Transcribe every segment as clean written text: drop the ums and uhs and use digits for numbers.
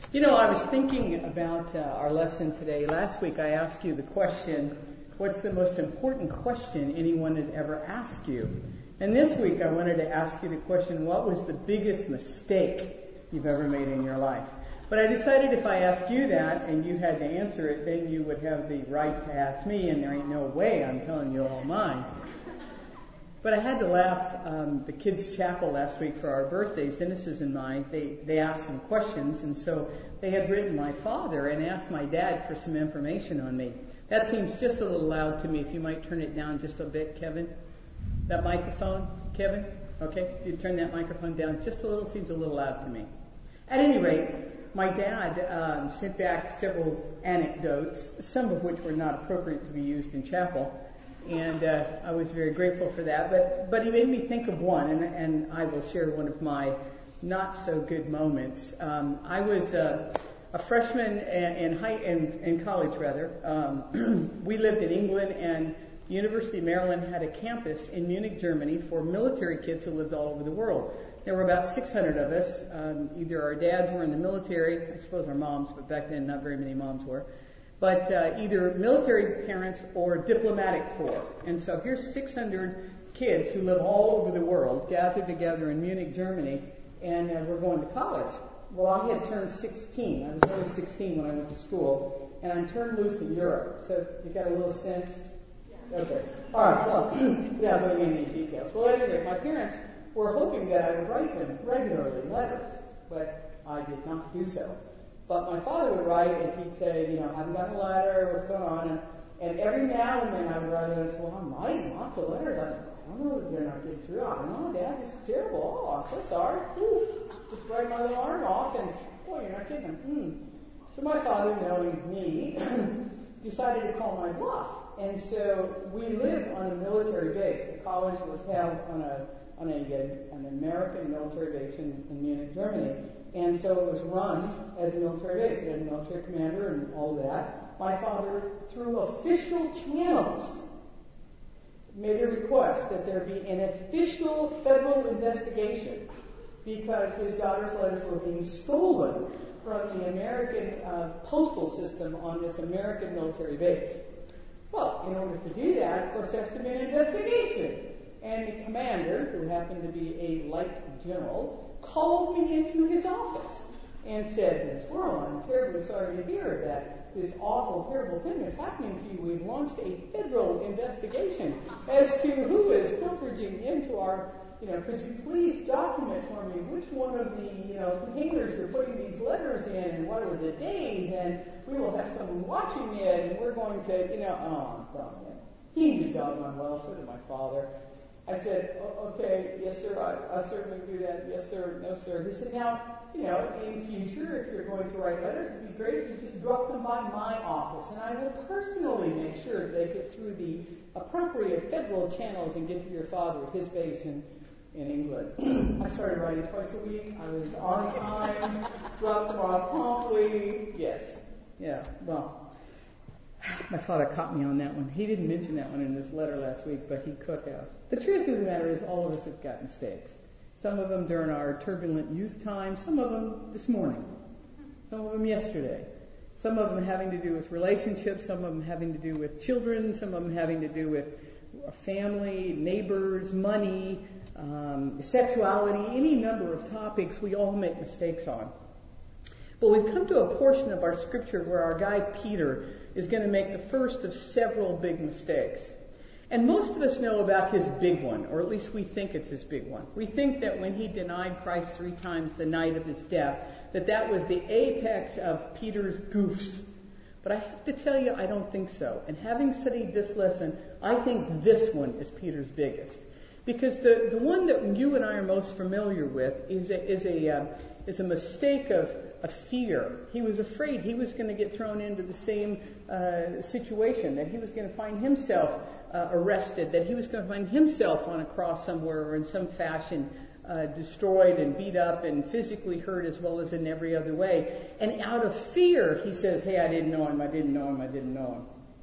You know, I was thinking about our lesson today. Last week I asked you the question, what's the most important question anyone had ever asked you? And this week I wanted to ask you the question, what was the biggest mistake you've ever made in your life? But I decided if I asked you that and you had to answer it, then you would have the right to ask me, and there ain't no way I'm telling you all mine. But I had to laugh. The kids' chapel last week for our birthdays, Dennis's and mine, they asked some questions, and so they had written my father and asked my dad for some information on me. That seems just a little loud to me. If you might turn it down just a bit, Kevin. That microphone, Kevin? Okay, you turn that microphone down just a little. Seems a little loud to me. At any rate, my dad sent back several anecdotes, some of which were not appropriate to be used in chapel. And I was very grateful for that. But he made me think of one, and I will share one of my not so good moments. I was a freshman in college, rather. We lived in England, and the University of Maryland had a campus in Munich, Germany, for military kids who lived all over the world. There were about 600 of us. Either our dads were in the military, I suppose our moms, but back then not very many moms were. But either military parents or diplomatic corps. And so here's 600 kids who live all over the world gathered together in Munich, Germany, and we're going to college. Well, I had turned 16. I was only 16 when I went to school, and I turned loose in Europe. So you got a little sense? Okay. All right, well, yeah, going into any details. Well, anyway, my parents were hoping that I would write them regularly letters, but I did not do so. But my father would write, and he'd say, you know, haven't gotten a letter, what's going on? And every now and then I would write, and I'd say, well, I'm writing lots of letters. I don't know that they're not getting through. I don't know, Dad, this is terrible. Oh, I'm so sorry. Ooh, just write my little arm off, and boy, you're not getting them. So my father, knowing me, decided to call my bluff. And so we lived on a military base. The college was held on an American military base in Munich, Germany. And so it was run as a military base. It had a military commander and all that. My father, through official channels, made a request that there be an official federal investigation because his daughter's letters were being stolen from the American postal system on this American military base. Well, in order to do that, of course, there has to be an investigation. And the commander, who happened to be a light general, called me into his office and said, Miss Worrell, I'm terribly sorry to hear that this awful, terrible thing is happening to you. We've launched a federal investigation as to who is pilfering into our, could you please document for me which one of the, containers you're putting these letters in and what are the days, and we will have someone watching it, and we're going to, oh, darn it. He knew doggone well, so did my father. I said, okay, yes, sir, I certainly do that. Yes, sir, no, sir. He said, now, in future, if you're going to write letters, it'd be great if you just drop them by my office, and I will personally make sure that they get through the appropriate federal channels and get to your father at his base in England. I started writing twice a week. I was on time, dropped them off promptly. Yes. Yeah, well, my father caught me on that one. He didn't mention that one in his letter last week, but he could have. The truth of the matter is all of us have got mistakes. Some of them during our turbulent youth time, some of them this morning, some of them yesterday, some of them having to do with relationships, some of them having to do with children, some of them having to do with family, neighbors, money, sexuality, any number of topics we all make mistakes on. But we've come to a portion of our scripture where our guy Peter is going to make the first of several big mistakes. And most of us know about his big one, or at least we think it's his big one. We think that when he denied Christ 3 times the night of his death, that was the apex of Peter's goofs. But I have to tell you, I don't think so. And having studied this lesson, I think this one is Peter's biggest. Because the one that you and I are most familiar with is a mistake of fear. He was afraid he was going to get thrown into the same situation, that he was going to find himself arrested, that he was going to find himself on a cross somewhere or in some fashion destroyed and beat up and physically hurt as well as in every other way. And out of fear, he says, hey, I didn't know him.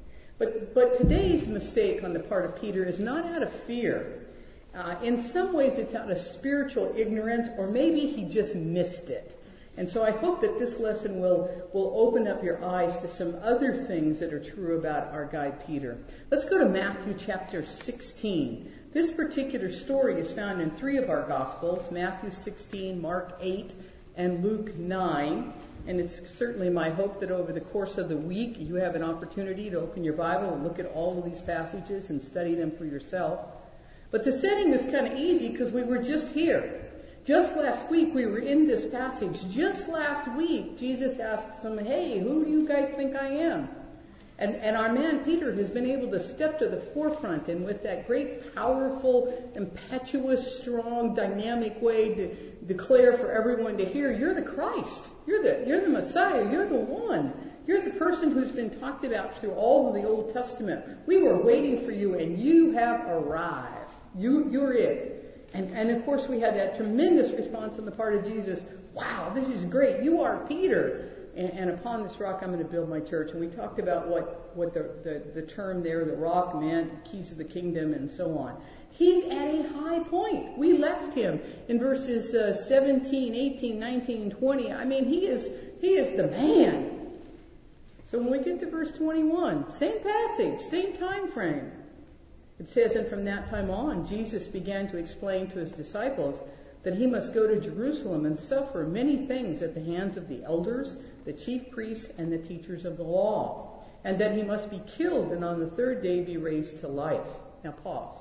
But today's mistake on the part of Peter is not out of fear. In some ways, it's out of spiritual ignorance, or maybe he just missed it. And so I hope that this lesson will open up your eyes to some other things that are true about our guy Peter. Let's go to Matthew chapter 16. This particular story is found in 3 of our Gospels, Matthew 16, Mark 8, and Luke 9. And it's certainly my hope that over the course of the week you have an opportunity to open your Bible and look at all of these passages and study them for yourself. But the setting is kind of easy because we were just here. Just last week we were in this passage. Just last week Jesus asked them, hey, who do you guys think I am? And our man Peter has been able to step to the forefront and with that great, powerful, impetuous, strong, dynamic way to declare for everyone to hear, you're the Christ. You're the Messiah. You're the one. You're the person who's been talked about through all of the Old Testament. We were waiting for you and you have arrived. You're it. And of course we had that tremendous response on the part of Jesus. Wow, this is great. You are Peter. And upon this rock I'm going to build my church. And we talked about what the term there, the rock, meant, keys of the kingdom, and so on. He's at a high point. We left him in verses 17, 18, 19, and 20. I mean, he is the man. So when we get to verse 21, same passage, same time frame. It says, and from that time on, Jesus began to explain to his disciples that he must go to Jerusalem and suffer many things at the hands of the elders, the chief priests, and the teachers of the law, and that he must be killed and on the 3rd day be raised to life. Now pause.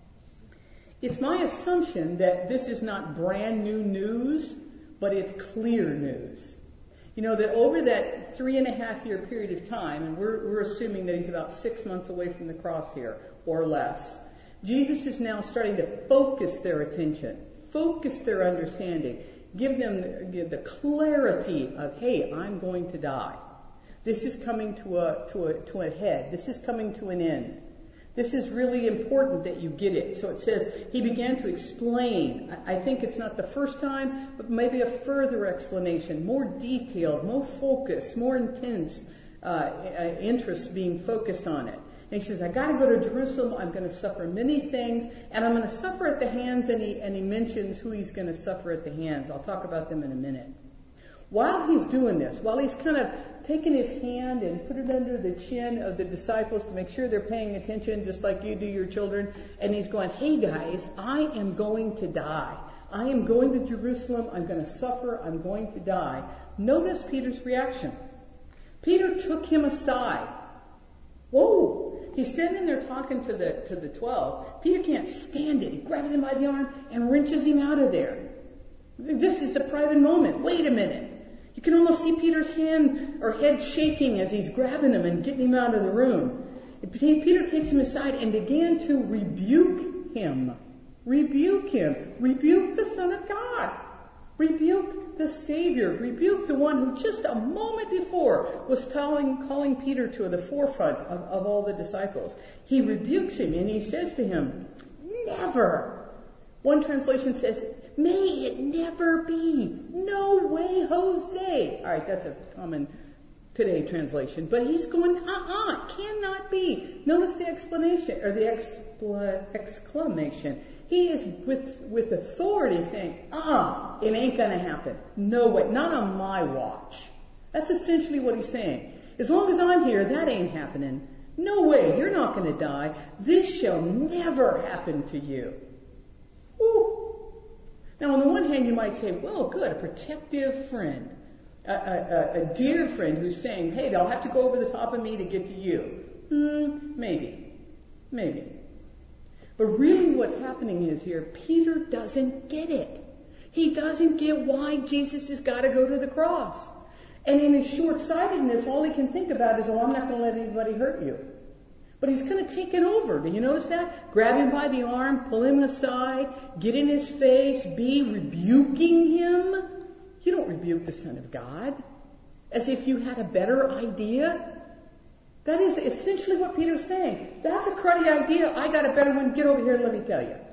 It's my assumption that this is not brand new news, but it's clear news. You know, that over that 3.5-year period of time, and we're assuming that he's about 6 months away from the cross here, or less, Jesus is now starting to focus their attention, focus their understanding, give them the clarity of, hey, I'm going to die. This is coming to a head. This is coming to an end. This is really important that you get it. So it says he began to explain. I think it's not the first time, but maybe a further explanation, more detailed, more focused, more intense interest being focused on it. And he says, I got to go to Jerusalem. I'm going to suffer many things, and I'm going to suffer at the hands. And he mentions who he's going to suffer at the hands. I'll talk about them in a minute. While he's doing this, while he's kind of taking his hand and put it under the chin of the disciples to make sure they're paying attention, just like you do your children, and he's going, hey guys, I am going to die. I am going to Jerusalem. I'm going to suffer. I'm going to die. Notice Peter's reaction. Peter took him aside. Whoa! He's standing there talking to the 12. Peter can't stand it. He grabs him by the arm and wrenches him out of there. This is a private moment. Wait a minute. You can almost see Peter's hand or head shaking as he's grabbing him and getting him out of the room. Peter takes him aside and began to rebuke him. Rebuke him. Rebuke the Son of God. Rebuke the Savior. Rebuke the one who just a moment before was calling Peter to the forefront of all the disciples. He rebukes him and he says to him, never. One translation says, may it never be. No way, Jose. All right, that's a common today translation. But he's going, cannot be. Notice the explanation, or the exclamation. He is with authority saying, it ain't going to happen. No way. Not on my watch. That's essentially what he's saying. As long as I'm here, that ain't happening. No way. You're not going to die. This shall never happen to you. Woo. Now, on the one hand, you might say, well, good, a protective friend, a dear friend who's saying, hey, they'll have to go over the top of me to get to you. Maybe. But really what's happening is here, Peter doesn't get it. He doesn't get why Jesus has got to go to the cross. And in his short-sightedness, all he can think about is, I'm not going to let anybody hurt you. But he's going to take it over. Do you notice that? Grab him by the arm, pull him aside, get in his face, be rebuking him. You don't rebuke the Son of God as if you had a better idea. That is essentially what Peter's saying. That's a cruddy idea. I got a better one. Get over here and let me tell you.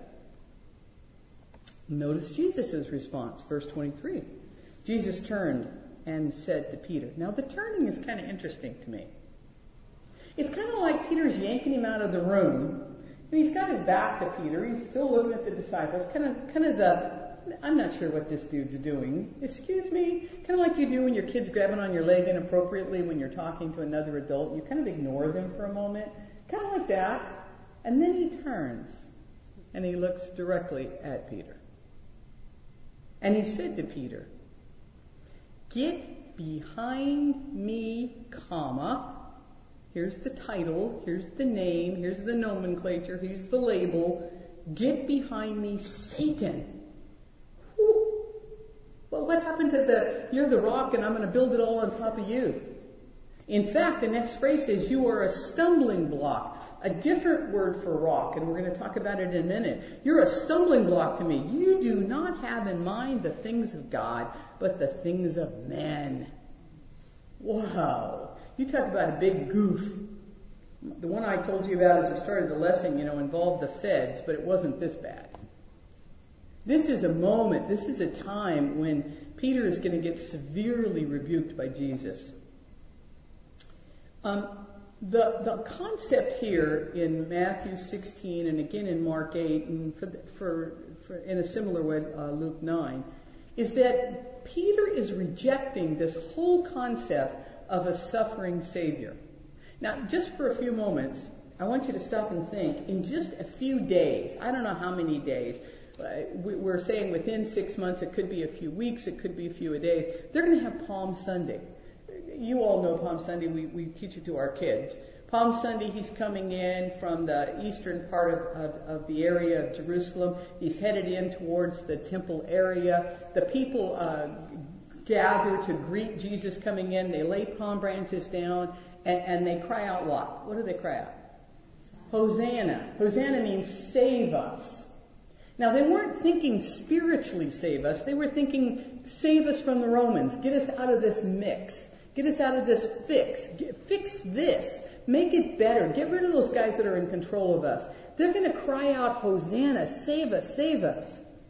Notice Jesus' response, verse 23. Jesus turned and said to Peter. Now the turning is kind of interesting to me. It's kind of like Peter's yanking him out of the room, and he's got his back to Peter. He's still looking at the disciples, kind of the I'm not sure what this dude's doing. Excuse me? Kind of like you do when your kid's grabbing on your leg inappropriately when you're talking to another adult. You kind of ignore them for a moment. Kind of like that. And then he turns and he looks directly at Peter. And he said to Peter, "Get behind me, comma." Here's the title, here's the name, here's the nomenclature, here's the label. "Get behind me, Satan." Whew. Well, what happened to you're the rock and I'm going to build it all on top of you? In fact, the next phrase says, "You are a stumbling block." A different word for rock, and we're going to talk about it in a minute. You're a stumbling block to me. You do not have in mind the things of God, but the things of men. Wow. You talk about a big goof. The one I told you about as we started the lesson, involved the feds, but it wasn't this bad. This is a moment, this is a time when Peter is going to get severely rebuked by Jesus. The concept here in Matthew 16 and again in Mark 8 and for in a similar way Luke 9 is that Peter is rejecting this whole concept of a suffering Savior. Now, just for a few moments, I want you to stop and think. In just a few days, I don't know how many days, we're saying within 6 months, it could be a few weeks, it could be a few days, they're going to have Palm Sunday. You all know Palm Sunday. We teach it to our kids. Palm Sunday, he's coming in from the eastern part of the area of Jerusalem. He's headed in towards the temple area. The people gather to greet Jesus coming in. They lay palm branches down, and they cry out what? What do they cry out? Hosanna. Hosanna means save us. Now, they weren't thinking spiritually save us. They were thinking save us from the Romans. Get us out of this mix. Get us out of this fix. Fix this. Make it better. Get rid of those guys that are in control of us. They're going to cry out, Hosanna, save us, save us.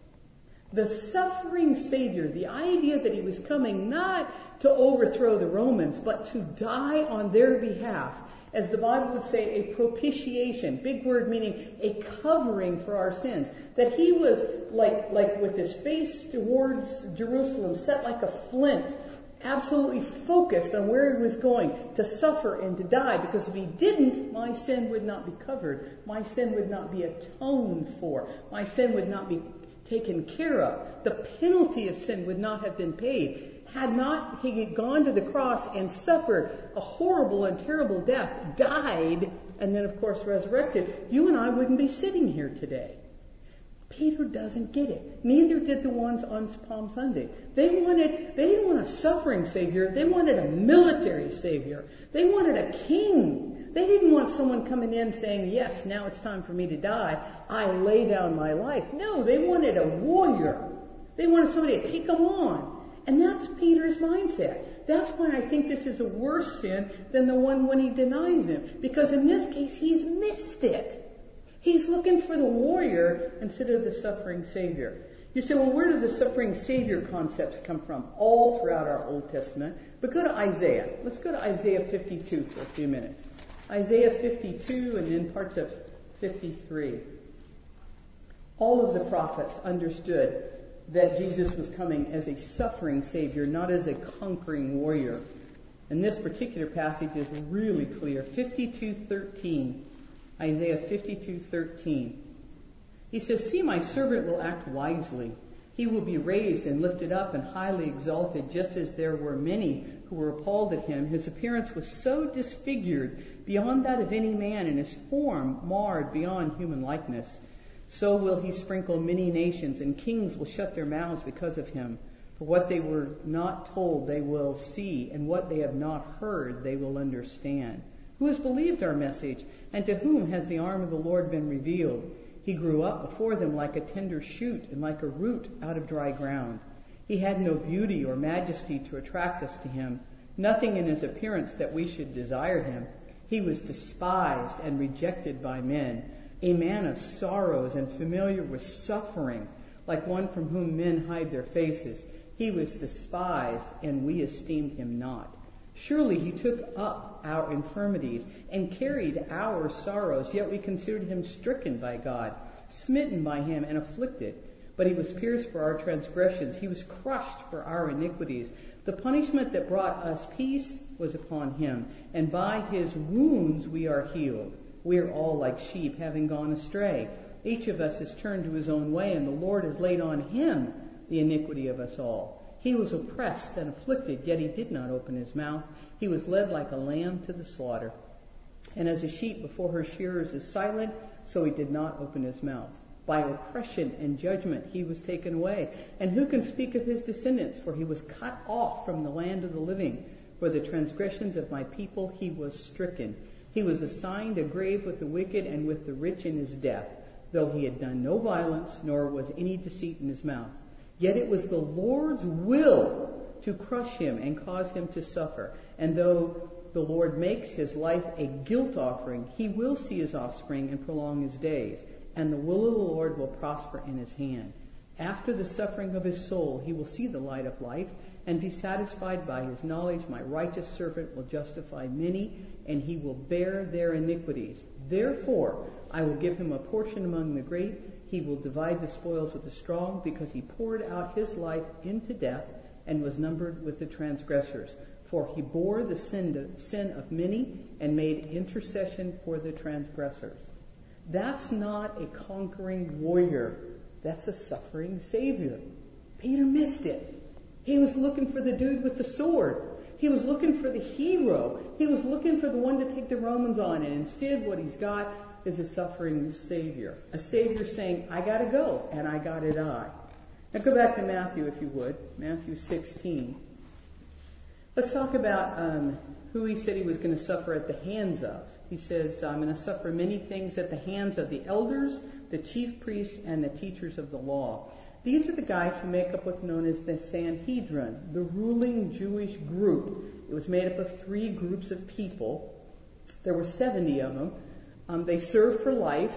The suffering Savior, the idea that he was coming not to overthrow the Romans, but to die on their behalf. As the Bible would say, a propitiation, big word meaning a covering for our sins. That he was like with his face towards Jerusalem, set like a flint, absolutely focused on where he was going to suffer and to die, because if he didn't, my sin would not be covered. My sin would not be atoned for. My sin would not be taken care of. The penalty of sin would not have been paid. Had not he gone to the cross and suffered a horrible and terrible death, died, and then of course resurrected, you and I wouldn't be sitting here today. Peter doesn't get it. Neither did the ones on Palm Sunday. They didn't want a suffering Savior. They wanted a military Savior. They wanted a king. They didn't want someone coming in saying, yes, now it's time for me to die. I lay down my life. No, they wanted a warrior. They wanted somebody to take them on. And that's Peter's mindset. That's why I think this is a worse sin than the one when he denies him. Because in this case, he's missed it. He's looking for the warrior instead of the suffering Savior. You say, well, where do the suffering Savior concepts come from? All throughout our Old Testament. But go to Isaiah. Let's go to Isaiah 52 for a few minutes. Isaiah 52 and then parts of 53. All of the prophets understood that Jesus was coming as a suffering Savior, not as a conquering warrior. And this particular passage is really clear. 52:13. Isaiah 52:13. He says, see, my servant will act wisely. He will be raised and lifted up and highly exalted, just as there were many who were appalled at him. His appearance was so disfigured beyond that of any man, and his form marred beyond human likeness. So will he sprinkle many nations, and kings will shut their mouths because of him. For what they were not told they will see, and what they have not heard they will understand. Who has believed our message, and to whom has the arm of the Lord been revealed? He grew up before them like a tender shoot, and like a root out of dry ground. He had no beauty or majesty to attract us to him, nothing in his appearance that we should desire him. He was despised and rejected by men, a man of sorrows and familiar with suffering, like one from whom men hide their faces. He was despised, and we esteemed him not. Surely he took up our infirmities and carried our sorrows, yet we considered him stricken by God, smitten by him and afflicted. But he was pierced for our transgressions. He was crushed for our iniquities. The punishment that brought us peace was upon him, and by his wounds we are healed. We are all like sheep, having gone astray. Each of us has turned to his own way, and the Lord has laid on him the iniquity of us all. He was oppressed and afflicted, yet he did not open his mouth. He was led like a lamb to the slaughter. And as a sheep before her shearers is silent, so he did not open his mouth. By oppression and judgment he was taken away. And who can speak of his descendants? For he was cut off from the land of the living. For the transgressions of my people he was stricken. He was assigned a grave with the wicked and with the rich in his death, though he had done no violence, nor was any deceit in his mouth. Yet it was the Lord's will to crush him and cause him to suffer. And though the Lord makes his life a guilt offering, he will see his offspring and prolong his days. And the will of the Lord will prosper in his hand. After the suffering of his soul, he will see the light of life and be satisfied by his knowledge. My righteous servant will justify many, and he will bear their iniquities. Therefore, I will give him a portion among the great. He will divide the spoils with the strong, because he poured out his life into death and was numbered with the transgressors. For he bore the sin of many and made intercession for the transgressors. That's not a conquering warrior. That's a suffering Savior. Peter missed it. He was looking for the dude with the sword. He was looking for the hero. He was looking for the one to take the Romans on. And instead what he's got is a suffering Savior. A Savior saying, I got to go and I got to die. Now go back to Matthew if you would. Matthew 16. Let's talk about who he said he was going to suffer at the hands of. He says, I'm going to suffer many things at the hands of the elders, the chief priests, and the teachers of the law. These are the guys who make up what's known as the Sanhedrin, the ruling Jewish group. It was made up of 3 groups of people. There were 70 of them. They served for life.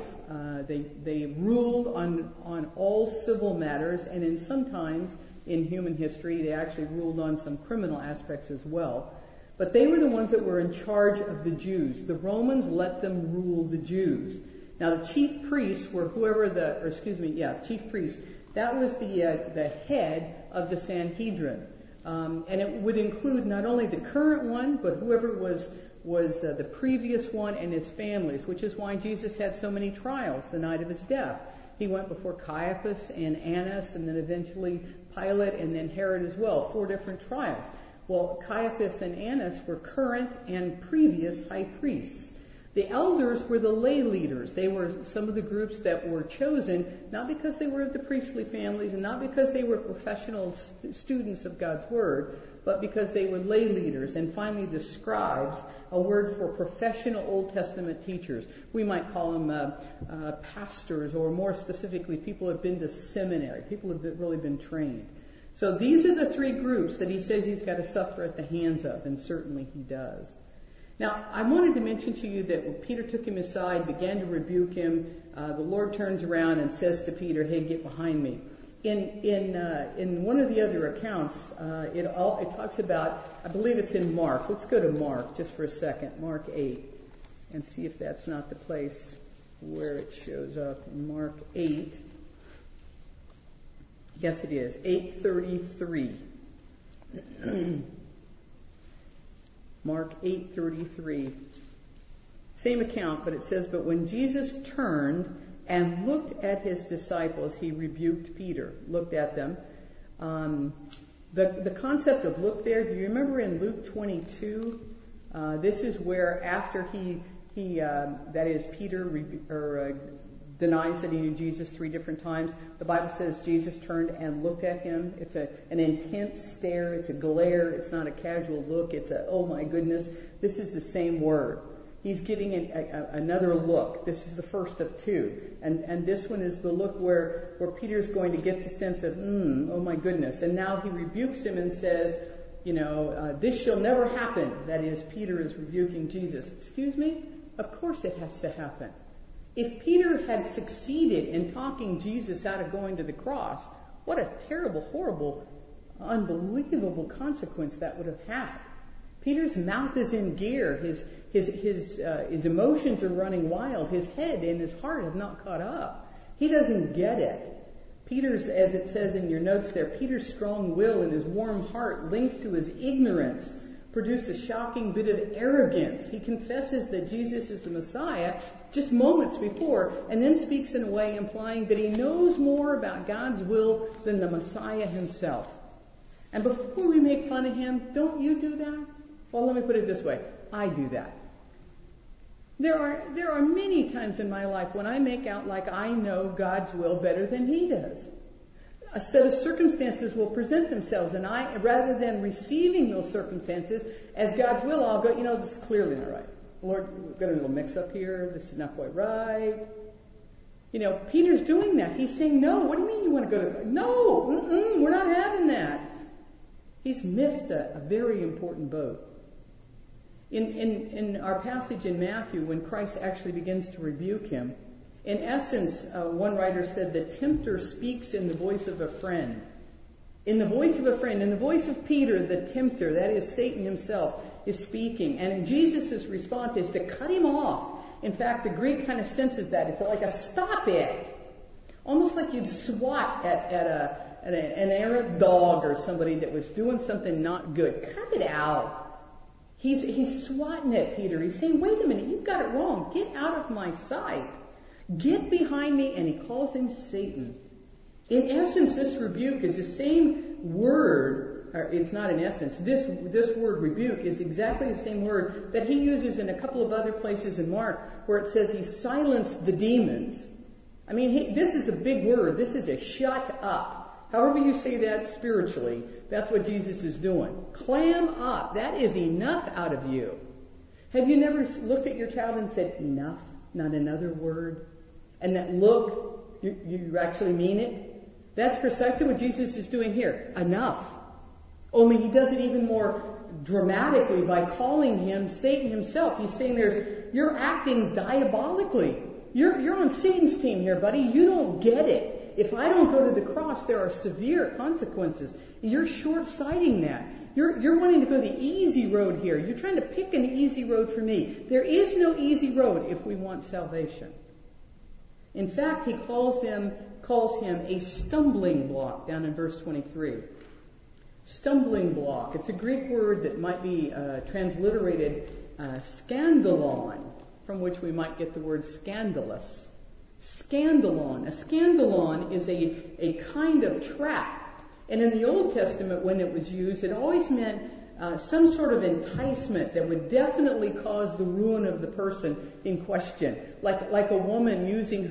They ruled on all civil matters, and sometimes in human history they actually ruled on some criminal aspects as well. But they were the ones that were in charge of the Jews. The Romans let them rule the Jews. Now the chief priests were chief priests. That was the head of the Sanhedrin. And it would include not only the current one, but whoever was the previous one and his families, which is why Jesus had so many trials the night of his death. He went before Caiaphas and Annas, and then eventually Pilate, and then Herod as well. 4 different trials. Well, Caiaphas and Annas were current and previous high priests. The elders were the lay leaders. They were some of the groups that were chosen, not because they were of the priestly families and not because they were professional students of God's Word, but because they were lay leaders. And finally, the scribes, a word for professional Old Testament teachers. We might call them pastors, or more specifically, people who have been to seminary, people who have really been trained. So these are the 3 groups that he says he's got to suffer at the hands of, and certainly he does. Now, I wanted to mention to you that when Peter took him aside, began to rebuke him, the Lord turns around and says to Peter, hey, get behind me. In one of the other accounts, it talks about, I believe it's in Mark. Let's go to Mark just for a second, Mark 8, and see if that's not the place where it shows up. Mark 8. Yes, it is. 8:33. Mark 8:33. Same account, but it says, but when Jesus turned and looked at his disciples, he rebuked Peter. Looked at them. The concept of look there, do you remember in Luke 22? This is where after Peter denies that he knew Jesus 3 different times. The Bible says Jesus turned and looked at him. It's an intense stare. It's a glare. It's not a casual look. It's oh my goodness. This is the same word. He's getting another look. This is the first of 2. And this one is the look where Peter's going to get the sense of, oh my goodness. And now he rebukes him and says, this shall never happen. That is, Peter is rebuking Jesus. Excuse me? Of course it has to happen. If Peter had succeeded in talking Jesus out of going to the cross, what a terrible, horrible, unbelievable consequence that would have had. Peter's mouth is in gear. His emotions are running wild. His head and his heart have not caught up. He doesn't get it. Peter's, as it says in your notes there, Peter's strong will and his warm heart linked to his ignorance produce a shocking bit of arrogance. He confesses that Jesus is the Messiah just moments before, and then speaks in a way implying that he knows more about God's will than the Messiah himself. And before we make fun of him, don't you do that? Well, let me put it this way. I do that. There are many times in my life when I make out like I know God's will better than he does. A set of circumstances will present themselves, and I, rather than receiving those circumstances as God's will, I'll go, this is clearly not right. Lord, we've got a little mix-up here. This is not quite right. Peter's doing that. He's saying, no, what do you mean you want to go to... No, we're not having that. He's missed a very important boat. In our passage in Matthew, when Christ actually begins to rebuke him, in essence, one writer said the tempter speaks in the voice of a friend. In the voice of a friend, in the voice of Peter, the tempter, that is Satan himself, is speaking. And Jesus' response is to cut him off. In fact, the Greek kind of senses that. It's like a stop it. Almost like you'd swat at an errant dog or somebody that was doing something not good. Cut it out. He's swatting at Peter. He's saying, wait a minute, you've got it wrong. Get out of my sight. Get behind me. And he calls him Satan. In essence, this rebuke is the same word, or it's not in essence. This word rebuke is exactly the same word that he uses in a couple of other places in Mark where it says he silenced the demons. I mean, this is a big word. This is a shut up. However you say that spiritually, that's what Jesus is doing. Clam up. That is enough out of you. Have you never looked at your child and said, enough, not another word? And that look, you actually mean it? That's precisely what Jesus is doing here. Enough. Only he does it even more dramatically by calling him Satan himself. He's saying you're acting diabolically. You're on Satan's team here, buddy. You don't get it. If I don't go to the cross, there are severe consequences. You're short-sighting that. You're wanting to go the easy road here. You're trying to pick an easy road for me. There is no easy road if we want salvation. In fact, he calls him a stumbling block down in verse 23. Stumbling block. It's a Greek word that might be transliterated scandalon, from which we might get the word scandalous. Scandalon. A scandalon is a kind of trap. And in the Old Testament, when it was used, it always meant some sort of enticement that would definitely cause the ruin of the person in question. Like a woman using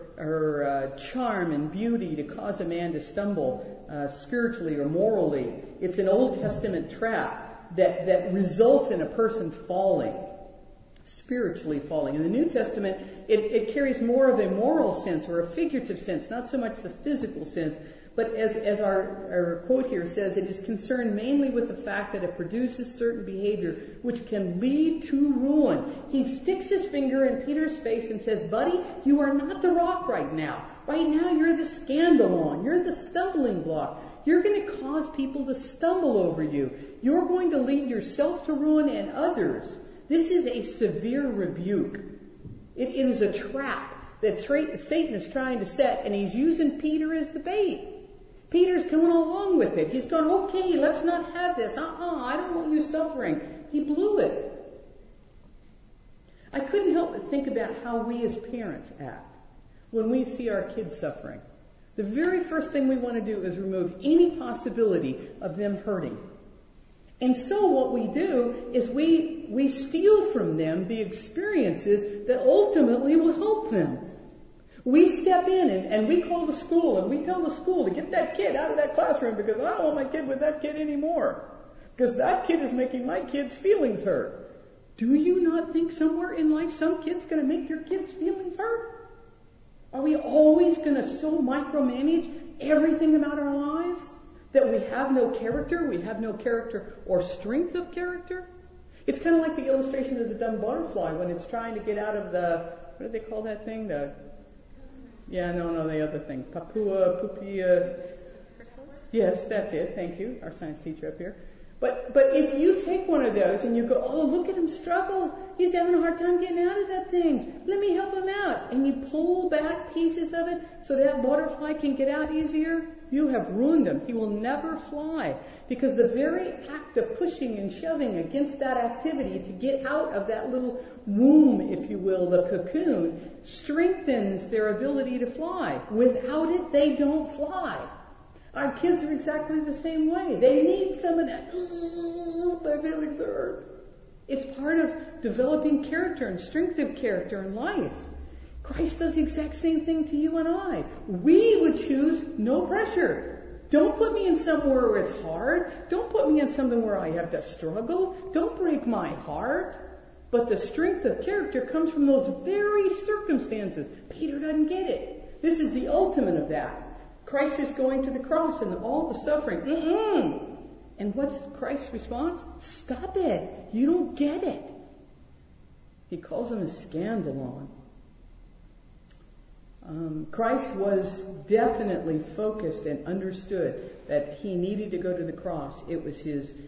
her charm and beauty to cause a man to stumble spiritually or morally. It's an Old Testament trap that results in a person falling. Spiritually falling. In the New Testament, it carries more of a moral sense or a figurative sense, not so much the physical sense, but as our quote here says, it is concerned mainly with the fact that it produces certain behavior which can lead to ruin. He sticks his finger in Peter's face and says, buddy, you are not the rock right now. Right now you're the scandalon. You're the stumbling block. You're going to cause people to stumble over you. You're going to lead yourself to ruin and others. This is a severe rebuke. It is a trap that Satan is trying to set, and he's using Peter as the bait. Peter's going along with it. He's going, okay, let's not have this. I don't want you suffering. He blew it. I couldn't help but think about how we as parents act when we see our kids suffering. The very first thing we want to do is remove any possibility of them hurting. And so what we do is we steal from them the experiences that ultimately will help them. We step in and we call the school and we tell the school to get that kid out of that classroom because I don't want my kid with that kid anymore. Because that kid is making my kid's feelings hurt. Do you not think somewhere in life some kid's going to make your kid's feelings hurt? Are we always going to so micromanage everything about our lives that we have no character? We have no character or strength of character? It's kind of like the illustration of the dumb butterfly when it's trying to get out of the, what do they call that thing? The other thing. Pupia. Yes, that's it. Thank you, our science teacher up here. But if you take one of those and you go, oh, look at him struggle. He's having a hard time getting out of that thing. Let me help him out. And you pull back pieces of it so that butterfly can get out easier, you have ruined him. He will never fly. Because the very act of pushing and shoving against that activity to get out of that little womb, if you will, the cocoon, strengthens their ability to fly. Without it, they don't fly. Our kids are exactly the same way. They need some of that, my feelings are hurt. It's part of developing character and strength of character in life. Christ does the exact same thing to you and I. We would choose no pressure. Don't put me in somewhere where it's hard. Don't put me in something where I have to struggle. Don't break my heart. But the strength of character comes from those very circumstances. Peter doesn't get it. This is the ultimate of that. Christ is going to the cross and all the suffering. And what's Christ's response? Stop it. You don't get it. He calls him a scandalon. Christ was definitely focused and understood that he needed to go to the cross. It was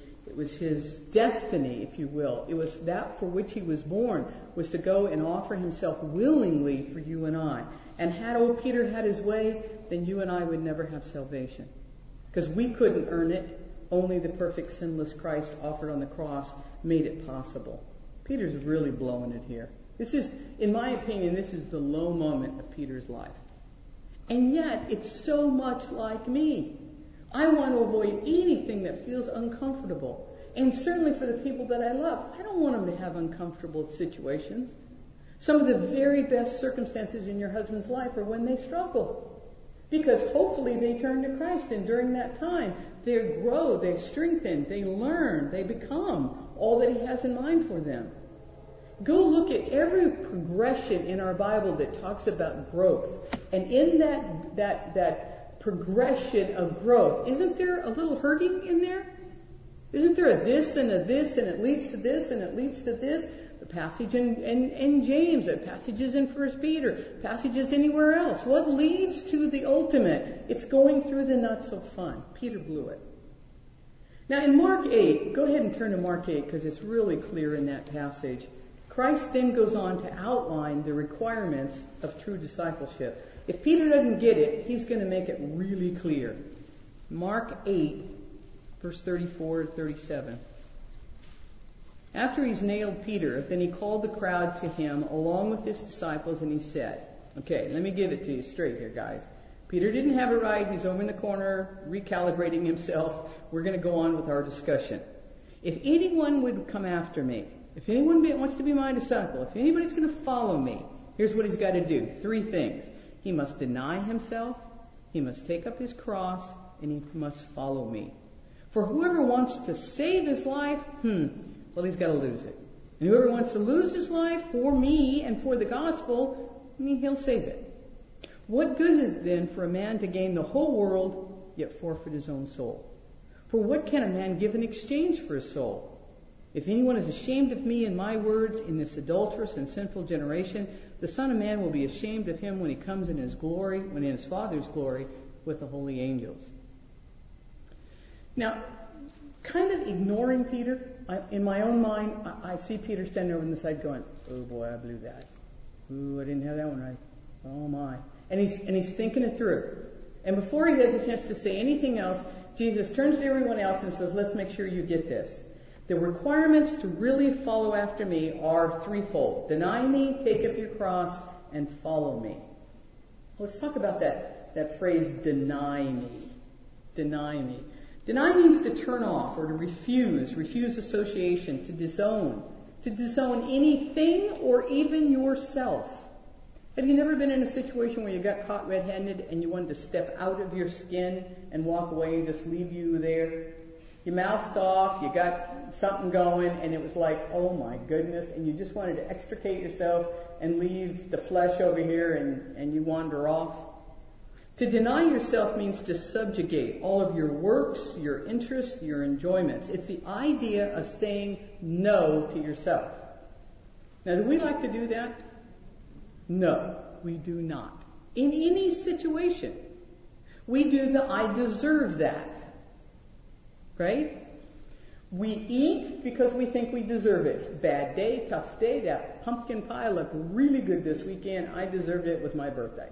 his destiny, if you will. It was that for which he was born, was to go and offer himself willingly for you and I. And had old Peter had his way, then you and I would never have salvation. Because we couldn't earn it. Only the perfect, sinless Christ offered on the cross made it possible. Peter's really blowing it here. This is, in my opinion, this is the low moment of Peter's life. And yet, it's so much like me. I want to avoid anything that feels uncomfortable. And certainly for the people that I love, I don't want them to have uncomfortable situations. Some of the very best circumstances in your husband's life are when they struggle. Because hopefully they turn to Christ, and during that time, they grow, they strengthen, they learn, they become all that he has in mind for them. Go look at every progression in our Bible that talks about growth. And in that progression of growth, isn't there a little hurting in there? Isn't there a this and a this, and it leads to this, and it leads to this? The passage in James, the passages in 1 Peter, passages anywhere else. What leads to the ultimate? It's going through the not so fun. Peter blew it. Now in Mark 8, go ahead and turn to Mark 8 because it's really clear in that passage. Christ then goes on to outline the requirements of true discipleship. If Peter doesn't get it, he's going to make it really clear. Mark 8, verse 34 to 37. After he's nailed Peter, then he called the crowd to him along with his disciples, and he said, okay, let me give it to you straight here, guys. Peter didn't have it right. He's over in the corner recalibrating himself. We're going to go on with our discussion. If anyone would come after me, if anyone wants to be my disciple, if anybody's going to follow me, here's what he's got to do. 3 things. He must deny himself, he must take up his cross, and he must follow me. For whoever wants to save his life, well, he's got to lose it. And whoever wants to lose his life for me and for the gospel, he'll save it. What good is it then for a man to gain the whole world, yet forfeit his own soul? For what can a man give in exchange for his soul? If anyone is ashamed of me and my words in this adulterous and sinful generation, the Son of Man will be ashamed of him when he comes in his glory, when in his Father's glory, with the holy angels. Now, kind of ignoring Peter, in my own mind, I see Peter standing over on the side going, oh boy, I blew that. Ooh, I didn't have that one right. Oh my. And he's thinking it through. And before he has a chance to say anything else, Jesus turns to everyone else and says, let's make sure you get this. The requirements to really follow after me are threefold. Deny me, take up your cross, and follow me. Let's talk about that phrase, deny me. Deny me. Deny means to turn off or to refuse association, to disown anything or even yourself. Have you never been in a situation where you got caught red-handed and you wanted to step out of your skin and walk away and just leave you there? You mouthed off, you got something going, and it was like, oh my goodness, and you just wanted to extricate yourself and leave the flesh over here and you wander off. To deny yourself means to subjugate all of your works, your interests, your enjoyments. It's the idea of saying no to yourself. Now, do we like to do that? No, we do not. In any situation, we do the I deserve that. Right? We eat because we think we deserve it. Bad day, tough day, that pumpkin pie looked really good this weekend. I deserved it. It was my birthday.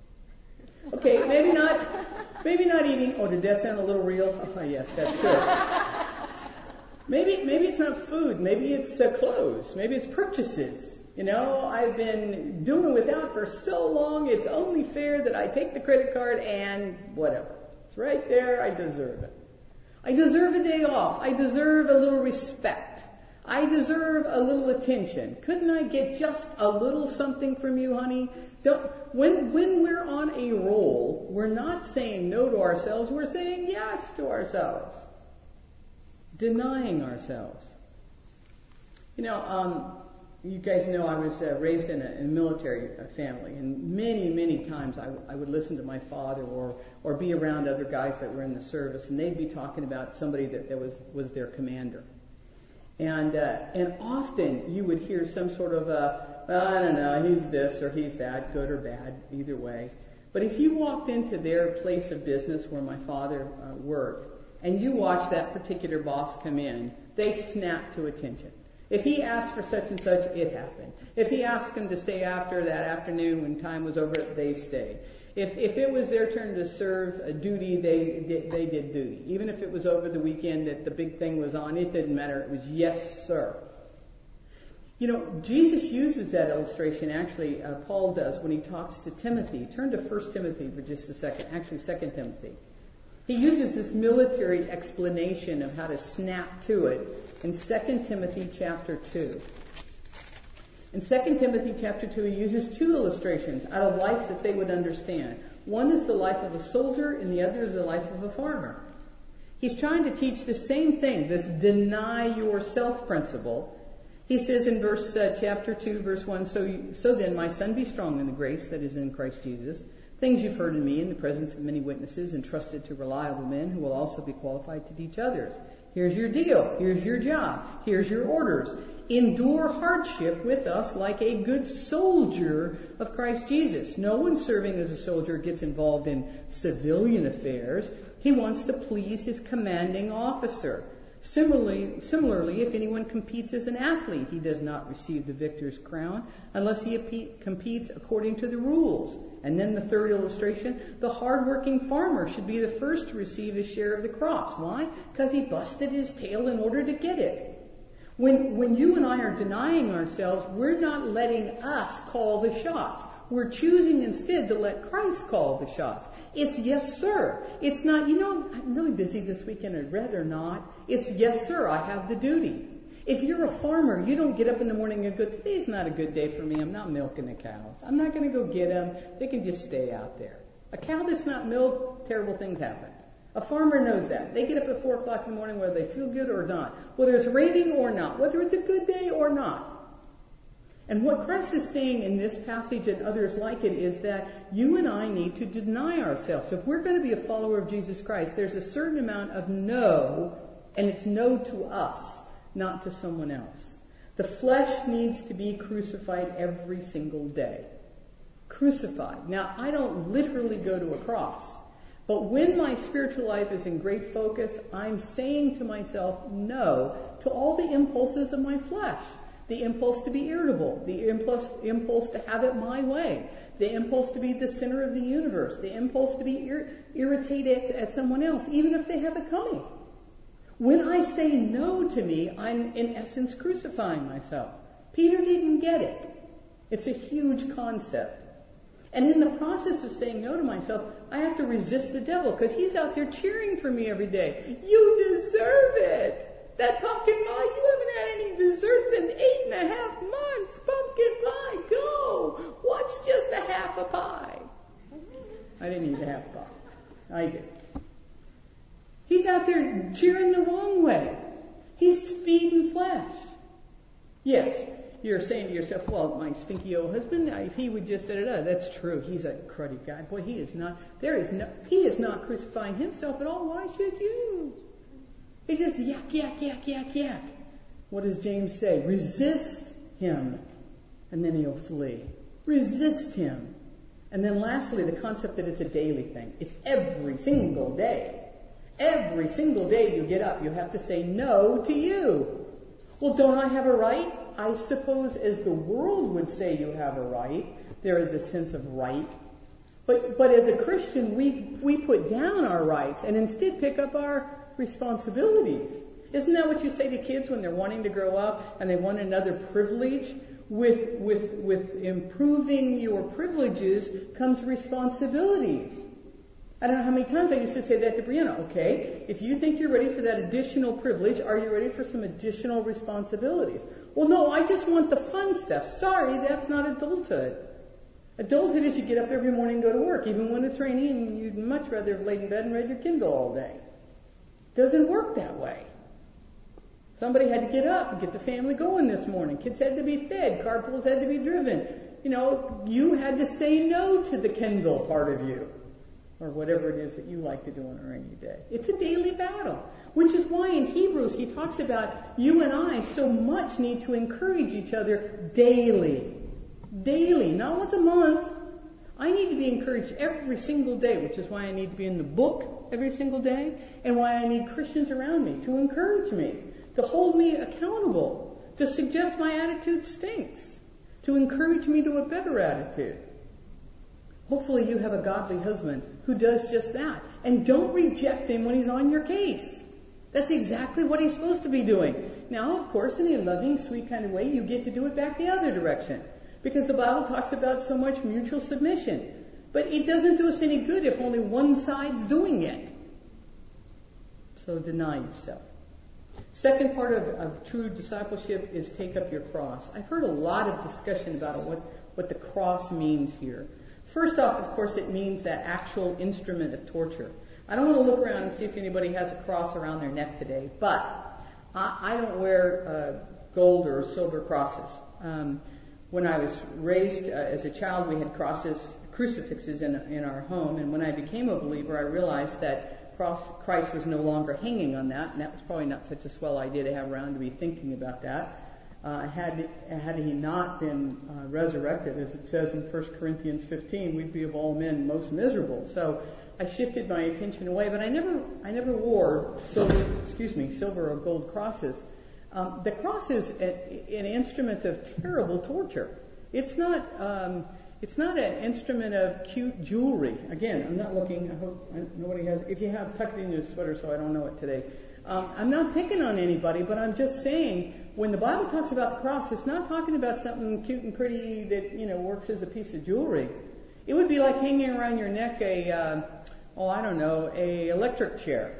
Okay, maybe not eating. Oh, did that sound a little real? Oh, yes, that's good. Maybe it's not food. Maybe it's clothes. Maybe it's purchases. You know, I've been doing without for so long, it's only fair that I take the credit card and whatever. It's right there. I deserve it. I deserve a day off. I deserve a little respect. I deserve a little attention. Couldn't I get just a little something from you, honey? When we're on a roll, we're not saying no to ourselves. We're saying yes to ourselves. Denying ourselves. You know, you guys know I was raised in a military family, and many times I would listen to my father or be around other guys that were in the service, and they'd be talking about somebody that was their commander. And often you would hear some sort of I don't know, he's this or he's that, good or bad, either way. But if you walked into their place of business where my father worked, and you watched that particular boss come in, they snapped to attention. If he asked for such and such, it happened. If he asked them to stay after that afternoon when time was over, they stayed. If it was their turn to serve a duty, they did duty. Even if it was over the weekend that the big thing was on, it didn't matter. It was yes, sir. You know, Jesus uses that illustration, actually, Paul does, when he talks to Timothy. Turn to 1 Timothy for just a second, actually 2 Timothy. He uses this military explanation of how to snap to it in 2 Timothy chapter 2. In 2 Timothy chapter 2, he uses two illustrations out of life that they would understand. One is the life of a soldier, and the other is the life of a farmer. He's trying to teach the same thing, this deny yourself principle. He says in chapter 2, verse 1, So then, my son, be strong in the grace that is in Christ Jesus. Things you've heard in me in the presence of many witnesses, entrusted to reliable men who will also be qualified to teach others. Here's your deal. Here's your job. Here's your orders. Endure hardship with us like a good soldier of Christ Jesus. No one serving as a soldier gets involved in civilian affairs. He wants to please his commanding officer. Similarly, if anyone competes as an athlete, he does not receive the victor's crown unless he competes according to the rules. And then the third illustration, the hardworking farmer should be the first to receive his share of the crops. Why? Because he busted his tail in order to get it. When you and I are denying ourselves, we're not letting us call the shots. We're choosing instead to let Christ call the shots. It's yes, sir. It's not, I'm really busy this weekend. I'd rather not. It's yes, sir. I have the duty. If you're a farmer, you don't get up in the morning and go, today's not a good day for me. I'm not milking the cows. I'm not going to go get them. They can just stay out there. A cow that's not milked, terrible things happen. A farmer knows that. They get up at 4 o'clock in the morning whether they feel good or not, whether it's raining or not, whether it's a good day or not. And what Christ is saying in this passage and others like it is that you and I need to deny ourselves. So if we're going to be a follower of Jesus Christ, there's a certain amount of no, and it's no to us, not to someone else. The flesh needs to be crucified every single day. Crucified. Now, I don't literally go to a cross. But when my spiritual life is in great focus, I'm saying to myself no to all the impulses of my flesh. The impulse to be irritable, the impulse to have it my way, the impulse to be the center of the universe, the impulse to be irritated at someone else, even if they have it coming. When I say no to me, I'm in essence crucifying myself. Peter didn't get it. It's a huge concept. And in the process of saying no to myself, I have to resist the devil because he's out there cheering for me every day. You deserve it. That pumpkin pie, you haven't had any desserts in 8.5 months. Pumpkin pie, go. What's just a half a pie? I didn't eat a half a pie. I did. He's out there cheering the wrong way. He's feeding flesh. Yes, you're saying to yourself, well, my stinky old husband, if he would just da-da-da. That's true. He's a cruddy guy. Boy, he is not crucifying himself at all. Why should you? He just yak. What does James say? Resist him, and then he'll flee. Resist him. And then lastly, the concept that it's a daily thing. It's every single day. Every single day you get up, you have to say no to you. Well, don't I have a right? I suppose as the world would say you have a right, there is a sense of right. But as a Christian, we put down our rights and instead pick up our responsibilities. Isn't that what you say to kids when they're wanting to grow up and they want another privilege? With improving your privileges comes responsibilities. I don't know how many times I used to say that to Brianna. Okay, if you think you're ready for that additional privilege, are you ready for some additional responsibilities? Well, no, I just want the fun stuff. Sorry, that's not adulthood. Adulthood is you get up every morning and go to work, even when it's raining, and you'd much rather have laid in bed and read your Kindle all day. Doesn't work that way. Somebody had to get up and get the family going this morning. Kids had to be fed. Carpools had to be driven. You had to say no to the Kindle part of you, or whatever it is that you like to do on a rainy day. It's a daily battle, which is why in Hebrews he talks about you and I so much need to encourage each other daily. Daily, not once a month. I need to be encouraged every single day, which is why I need to be in the book every single day, and why I need Christians around me to encourage me, to hold me accountable, to suggest my attitude stinks, to encourage me to a better attitude. Hopefully you have a godly husband who does just that. And don't reject him when he's on your case. That's exactly what he's supposed to be doing. Now, of course, in a loving, sweet kind of way, you get to do it back the other direction. Because the Bible talks about so much mutual submission. But it doesn't do us any good if only one side's doing it. So deny yourself. Second part of true discipleship is take up your cross. I've heard a lot of discussion about what the cross means here. First off, of course, it means that actual instrument of torture. I don't want to look around and see if anybody has a cross around their neck today, but I don't wear gold or silver crosses. When I was raised as a child, we had crucifixes in our home, and when I became a believer, I realized that Christ was no longer hanging on that, and that was probably not such a swell idea to have around to be thinking about that. Had he not been resurrected, as it says in 1 Corinthians 15, we'd be of all men most miserable. So I shifted my attention away, but I never wore silver or gold crosses. The cross is an instrument of terrible torture. It's not an instrument of cute jewelry. Again, I'm not looking. I hope nobody has. If you have, tuck it in your sweater, so I don't know it today. I'm not picking on anybody, but I'm just saying when the Bible talks about the cross, it's not talking about something cute and pretty that works as a piece of jewelry. It would be like hanging around your neck a electric chair.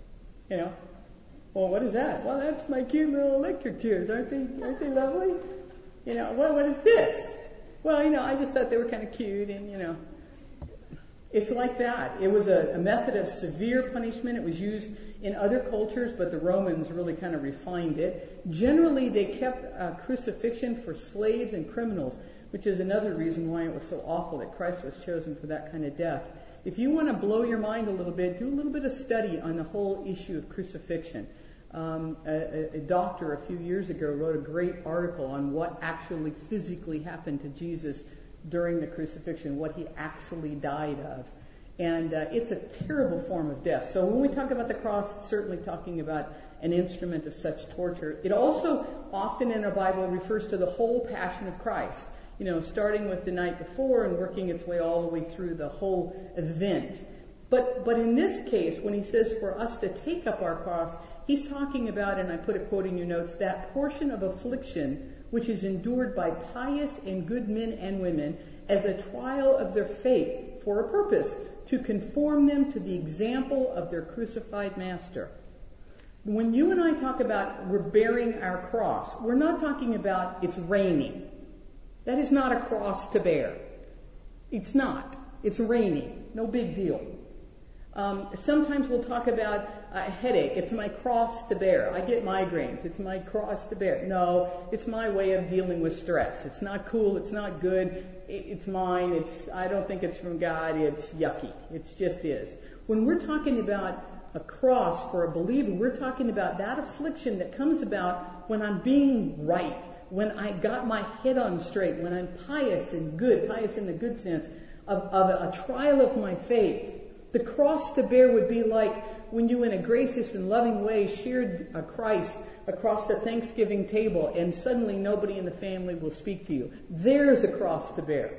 Well, what is that? Well, that's my cute little electric chairs. Aren't they lovely? What is this? Well, I just thought they were kind of cute, and it's like that. It was a method of severe punishment. It was used in other cultures, but the Romans really kind of refined it. Generally, they kept crucifixion for slaves and criminals, which is another reason why it was so awful that Christ was chosen for that kind of death. If you want to blow your mind a little bit, do a little bit of study on the whole issue of crucifixion. A doctor a few years ago wrote a great article on what actually physically happened to Jesus during the crucifixion, what he actually died of. And it's a terrible form of death. So when we talk about the cross, it's certainly talking about an instrument of such torture. It also often in our Bible refers to the whole passion of Christ, starting with the night before and working its way all the way through the whole event. But in this case, when he says for us to take up our cross, he's talking about, and I put a quote in your notes, that portion of affliction which is endured by pious and good men and women as a trial of their faith for a purpose, to conform them to the example of their crucified master. When you and I talk about we're bearing our cross, we're not talking about it's raining. That is not a cross to bear. It's not. It's raining. No big deal. Sometimes we'll talk about a headache. It's my cross to bear. I get migraines. It's my cross to bear. No, it's my way of dealing with stress. It's not cool. It's not good. It's mine. I don't think it's from God. It's yucky. It just is. When we're talking about a cross for a believer, we're talking about that affliction that comes about when I'm being right, when I got my head on straight, when I'm pious and good, pious in the good sense, of a trial of my faith. The cross to bear would be like when you in a gracious and loving way shared a Christ across the Thanksgiving table and suddenly nobody in the family will speak to you. There's a cross to bear.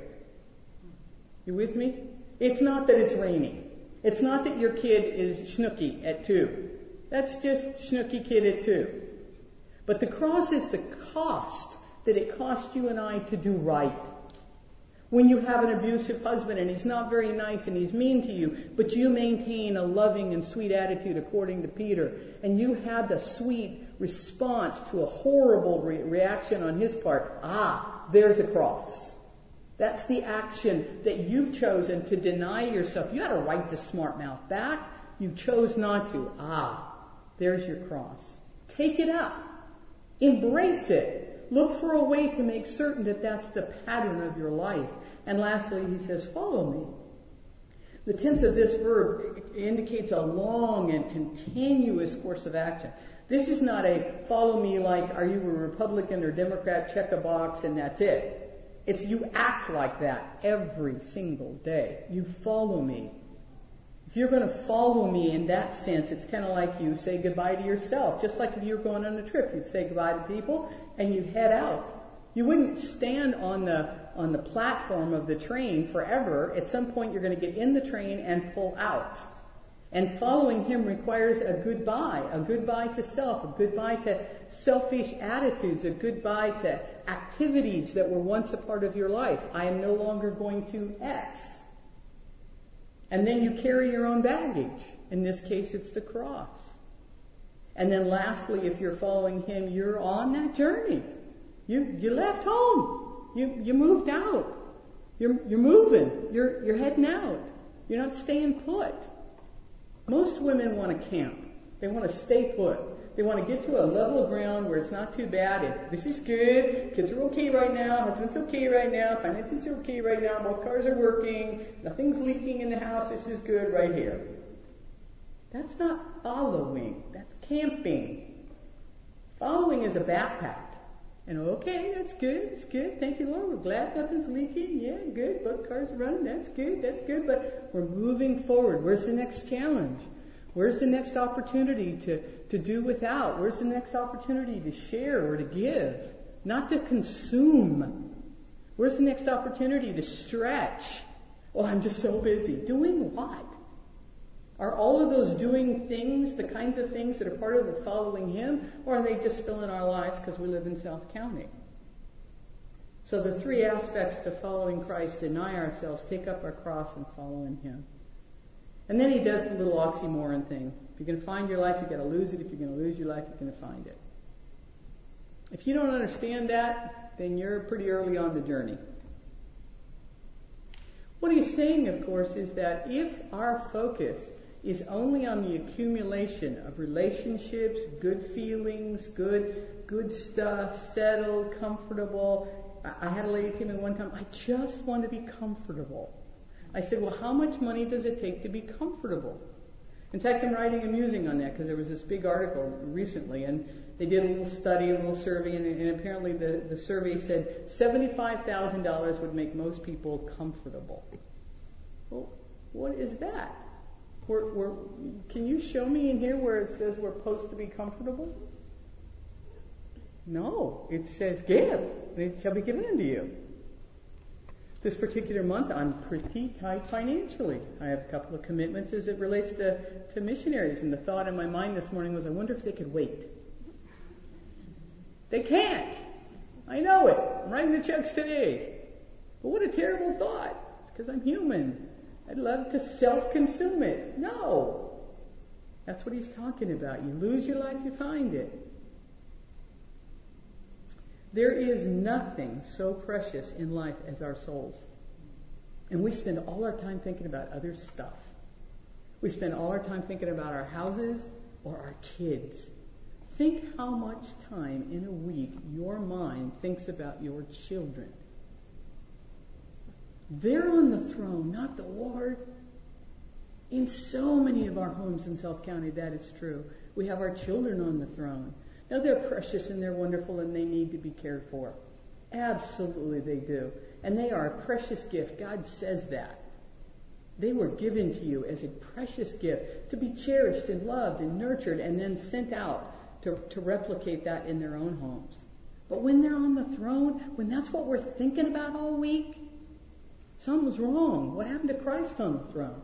You with me? It's not that it's raining. It's not that your kid is Schnooky at 2. That's just Schnooky kid at 2. But the cross is the cost that it cost you and I to do right. When you have an abusive husband and he's not very nice and he's mean to you, but you maintain a loving and sweet attitude according to Peter, and you had the sweet response to a horrible reaction on his part, there's a cross. That's the action that you've chosen to deny yourself. You had a right to smart mouth back. You chose not to. There's your cross. Take it up. Embrace it. Look for a way to make certain that that's the pattern of your life. And lastly, he says, follow me. The tense of this verb indicates a long and continuous course of action. This is not a follow me like, are you a Republican or Democrat, check a box, and that's it. It's you act like that every single day. You follow me. If you're going to follow me in that sense, it's kind of like you say goodbye to yourself. Just like if you were going on a trip, you'd say goodbye to people and you'd head out. You wouldn't stand on the platform of the train forever. At some point, you're going to get in the train and pull out. And following him requires a goodbye to self, a goodbye to selfish attitudes, a goodbye to activities that were once a part of your life. I am no longer going to X. And then you carry your own baggage. In this case, it's the cross. And then lastly, if you're following him, you're on that journey. You left home. You moved out. You're moving. You're heading out. You're not staying put. Most women want to camp. They want to stay put. They want to get to a level of ground where it's not too bad. This is good. Kids are okay right now. Husband's okay right now. Finances are okay right now. Both cars are working. Nothing's leaking in the house. This is good right here. That's not following. That's camping. Following is a backpack. And okay, that's good. It's good. Thank you, Lord. We're glad nothing's leaking. Yeah, good. Both cars are running. That's good. That's good. But we're moving forward. Where's the next challenge? Where's the next opportunity to do without? Where's the next opportunity to share or to give? Not to consume. Where's the next opportunity to stretch? Well, I'm just so busy. Doing what? Are all of those doing things the kinds of things that are part of the following him? Or are they just filling our lives because we live in South County? So the three aspects to following Christ: deny ourselves, take up our cross, and follow in him. And then he does the little oxymoron thing. If you're going to find your life, you've got to lose it. If you're going to lose your life, you're going to find it. If you don't understand that, then you're pretty early on the journey. What he's saying, of course, is that if our focus is only on the accumulation of relationships, good feelings, good stuff, settled, comfortable. I had a lady tell me one time, I just want to be comfortable. I said, well, how much money does it take to be comfortable? In fact, I'm writing a musing on that because there was this big article recently, and they did a little study, a little survey, and apparently the survey said $75,000 would make most people comfortable. Well, what is that? Can you show me in here where it says we're supposed to be comfortable? No, it says give, and it shall be given unto you. This particular month, I'm pretty tight financially. I have a couple of commitments as it relates to missionaries, and the thought in my mind this morning was, I wonder if they could wait. They can't. I know it. I'm writing the checks today. But what a terrible thought. It's because I'm human. I'd love to self-consume it. No. That's what he's talking about. You lose your life, you find it. There is nothing so precious in life as our souls. And we spend all our time thinking about other stuff. We spend all our time thinking about our houses or our kids. Think how much time in a week your mind thinks about your children. They're on the throne, not the Lord. In so many of our homes in South County, that is true. We have our children on the throne. Now, they're precious and they're wonderful and they need to be cared for. Absolutely they do. And they are a precious gift. God says that. They were given to you as a precious gift to be cherished and loved and nurtured and then sent out to replicate that in their own homes. But when they're on the throne, when that's what we're thinking about all week, something's wrong. What happened to Christ on the throne?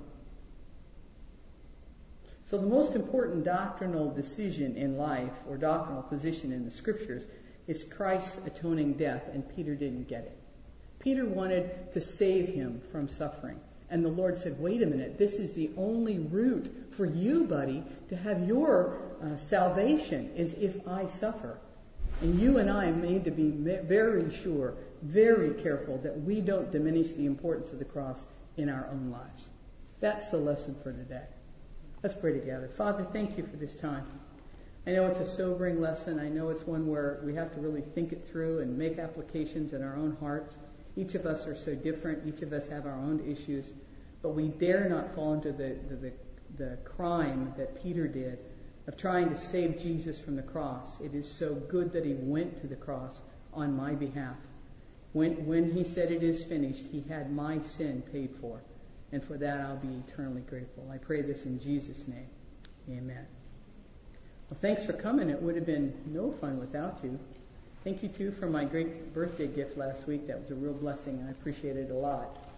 So the most important doctrinal decision in life, or doctrinal position in the Scriptures, is Christ's atoning death, and Peter didn't get it. Peter wanted to save him from suffering. And the Lord said, wait a minute, this is the only route for you, buddy, to have your salvation, is if I suffer. And you and I need to be very sure, very careful that we don't diminish the importance of the cross in our own lives. That's the lesson for today. Let's pray together. Father, thank you for this time. I know it's a sobering lesson. I know it's one where we have to really think it through and make applications in our own hearts. Each of us are so different. Each of us have our own issues. But we dare not fall into the crime that Peter did of trying to save Jesus from the cross. It is so good that he went to the cross on my behalf. When he said it is finished, he had my sin paid for. And for that, I'll be eternally grateful. I pray this in Jesus' name. Amen. Well, thanks for coming. It would have been no fun without you. Thank you, too, for my great birthday gift last week. That was a real blessing, and I appreciate it a lot.